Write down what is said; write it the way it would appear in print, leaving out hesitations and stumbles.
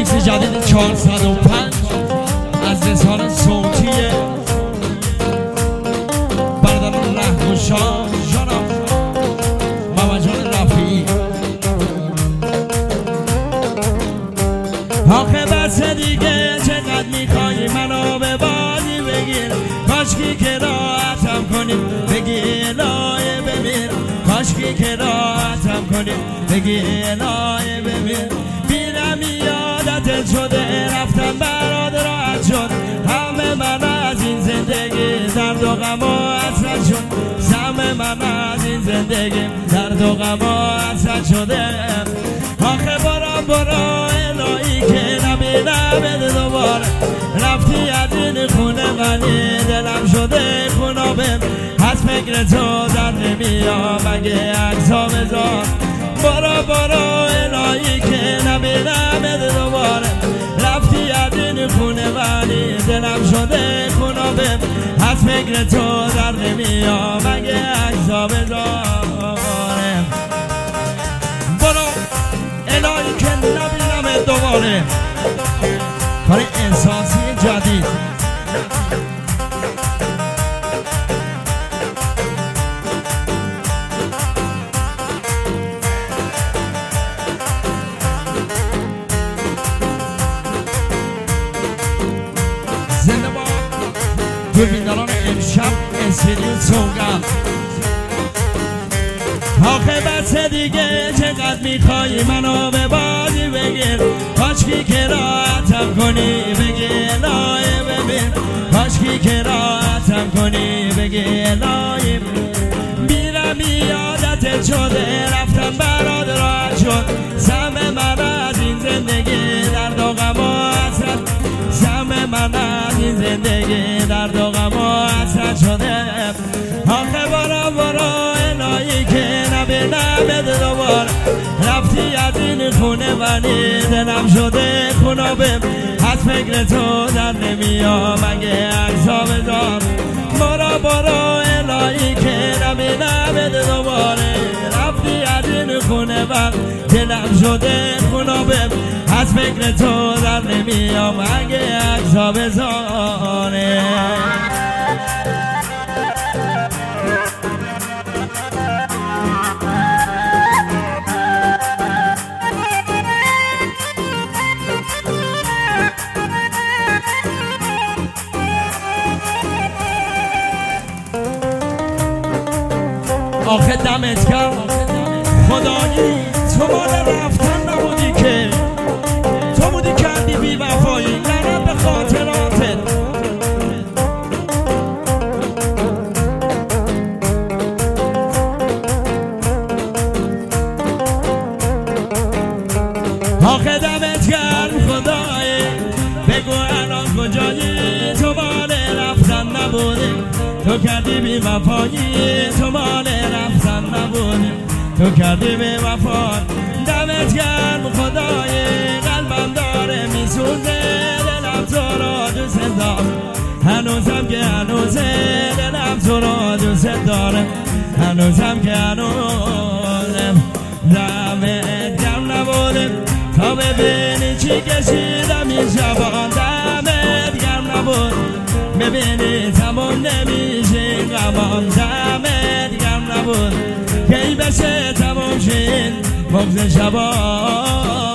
ریمیکس جدید 405 از رسانه صوتی برادران رهگشا جانم محمد جان رفیعی. آخه بس دیگه چقدر میخوایی منو به بازی بگیر، کاشکی که راحتم کنی بگی الهی بمیر، کاشکی که راحتم کنی بگی الهی بمیر. بیرم یادت شده رفتم برات راحت شد، همه من از این زندگی درد و غم و حسرت شد، همه من از این زندگی درد و غم و حسرت شده. آخه برو الهی که نبینم دوباره، رفتی از این خونه ولی دلم شده خونابه، از فکر تو در نمیام مگه عکسا بذار. برو الهی که نبینم دوباره، رفتی از این خونه ولی دلم شده خونابه، از فکر تو در نمیام مگه عکسا بذار. برو الهی که نبینم دوباره، کار احساسی جدید. زنده با دوربینداران امشب استودیو سوگند. آخه بس دیگه چقدر میخوایی منو به بازی بگیر، کاشکی که راحتم کنی بگی الهی ببین، کاشکی که راحتم کنی بگی الهی. بیرم یادت شده رفتم برات راحت شد، سم من از این زندگی درد و غم و حسرت، سم من از این زندگی درد و غم و حسرت شده. آخه برو الهی که نبینم دوباره، رفتی از این خونه ولی دلم شده خونابه، از فکر تو در نمیام مگه عکسا بذار. برو الهی که نبینم دوباره، رفتی از این خونه ولی دلم شده خونابه، از فکر تو در نمیام مگه عکسا بذاره. آخه دمت گرم خدایی، تو مال رفتن نبودی که، تو بودی کردی بی وفایی لعنت به خاطراتت. آخه دمت گرم خدایی، بگو الان کجایی، تو مال رفتن نبودی، تو کردی بی وفایی، تو مال رفتن نبودی، تو کردی بی وفایی. دمت گرم خدای، قلبم داره میسوزه، دلم تو را دوست دارم هنوزم که هنوزه، دلم تو را دوست دارم هنوزم که هنوزم. دمت گرم نبوده تا ببینی چی کشیدم این شبان، دمت گرم نبود ببینی تمام نمیشه غمان، دمت گرم نبود کی بشه تمام شین بغض شبان.